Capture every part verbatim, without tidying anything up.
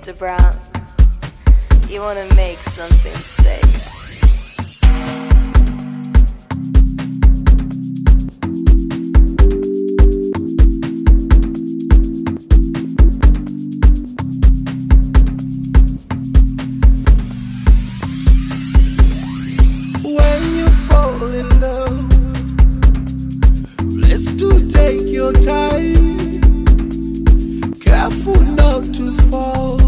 Mister Brown. You wanna make something sick. When you fall in love, let's do take your time. Careful not to fall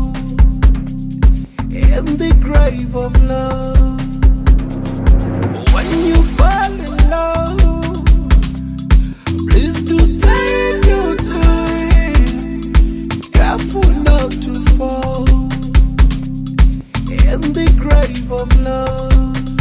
in the grave of love. When you fall in love, please do take your time. Careful not to fall in the grave of love.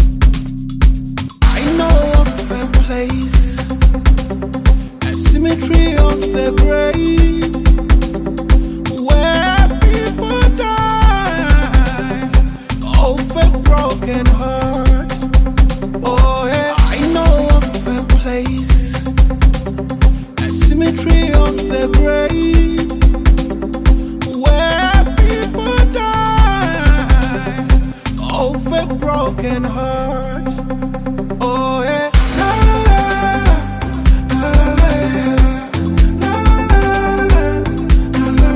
I know of a place, a cemetery of the great, where people die of a broken heart. Oh, yeah. I know of a place, a cemetery of the great, where people die of a broken heart. Oh, yeah. La, la, la, la, la, la,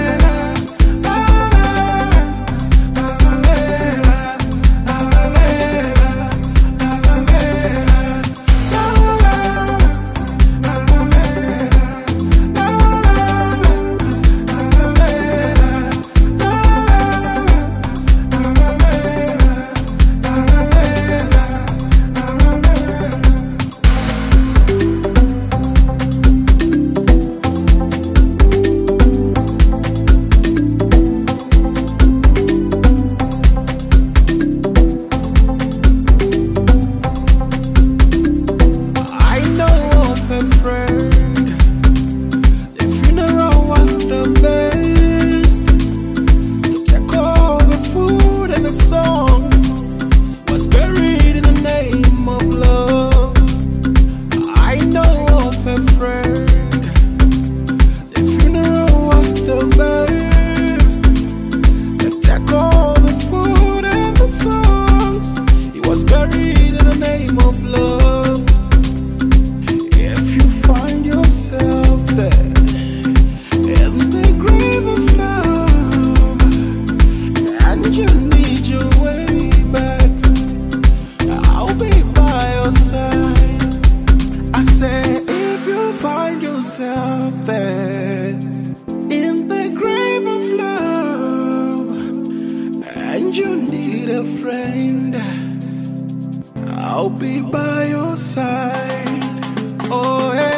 there in the grave of love, and you need a friend, I'll be by your side. Oh, yeah.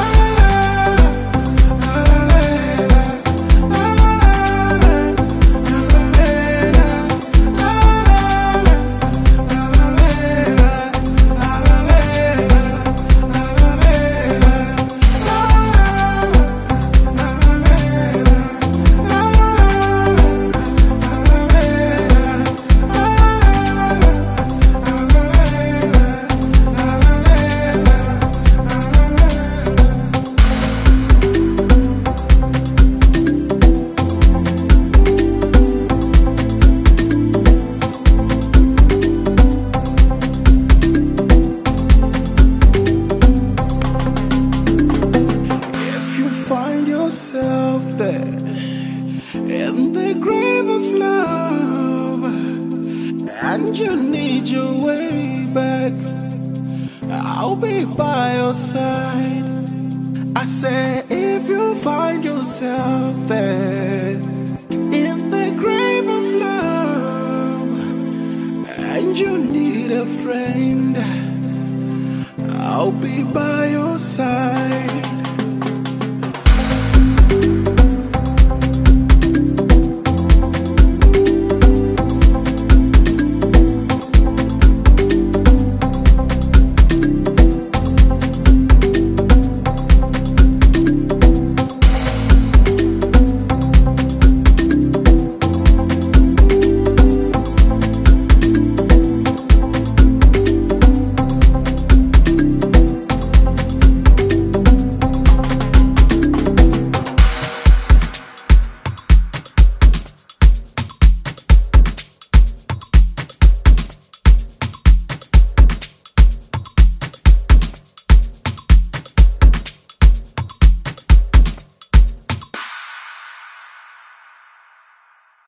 Yourself there in the grave of love, and you need your way back, I'll be by your side. I say if you find yourself there in the grave of love, and you need a friend, I'll be by your side.